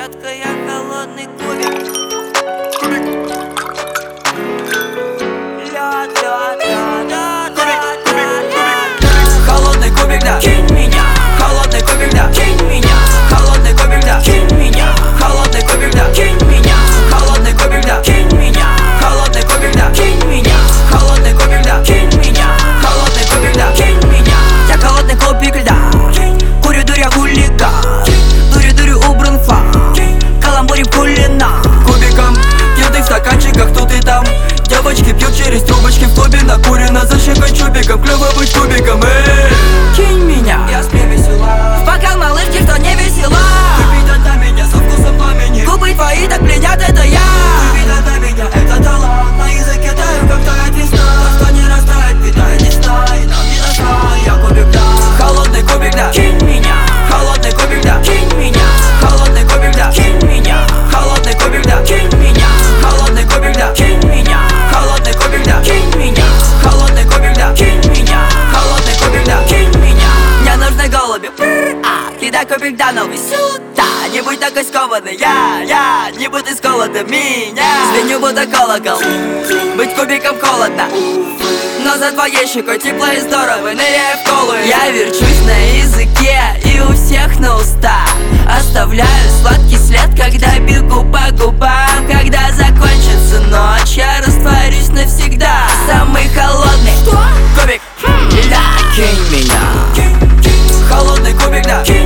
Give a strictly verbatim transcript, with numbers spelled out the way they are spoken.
Детка, я холодный кубик. Лед, лед, лед, лед, лед. Холодный кубик, да, кинь меня. Холодный кубик, да, кинь меня. Холодный кубик, да, кинь меня. Холодный кубик, да, кинь меня. Холодный кубик, да, кинь меня. Холодный кубик, да, кинь меня. Холодный кубик, да, кинь меня. Холодный кубик, да, кинь меня. Я холодный кубик льда. Курю, дуря, хулиган. Дурю, дурю, убран фан. Каламбурим кулина. Кубиком пьют в стаканчиках тут и там. Девочки пьют через трубочки в клубе. Накурено за щекой чубиком. Клево быть кубиком, эй. Кинь меня, я с весела. В бокал малышки, что не весела. Выпить одна меня со вкусом пламени. Губы твои так пленят, это я. Выпить одна меня, это талант. На языке таю, как тает весна. То, что не растает, питает не знает. Нам не нашла, я кубик, да. Холодный кубик, да, кинь меня. Холодный кубик, да, кинь меня. Холодный кубик, да, кинь меня. Холодный кубик, да, кинь меня. Холодный кубик, да, кинь меня. Холодный кубик, да, кинь меня. Холодный кубик, да, кинь меня. Холодный кубик, да, кинь меня. Мне нужны голуби, а кидай кубик, да, новый сюда. Не будь такой скованный, я, я, не будь исколотым меня. Звеню, будто колокол, быть кубиком холодно. Но за твоей щекой тепло и здорово, ныряя в колу. Я верчусь на языке и у всех на устах. Оставляю сладкий след, когда бегу по губам. Когда закончится ночь, я растворюсь навсегда. Самый холодный кубик, да, кинь меня. Холодный кубик, да.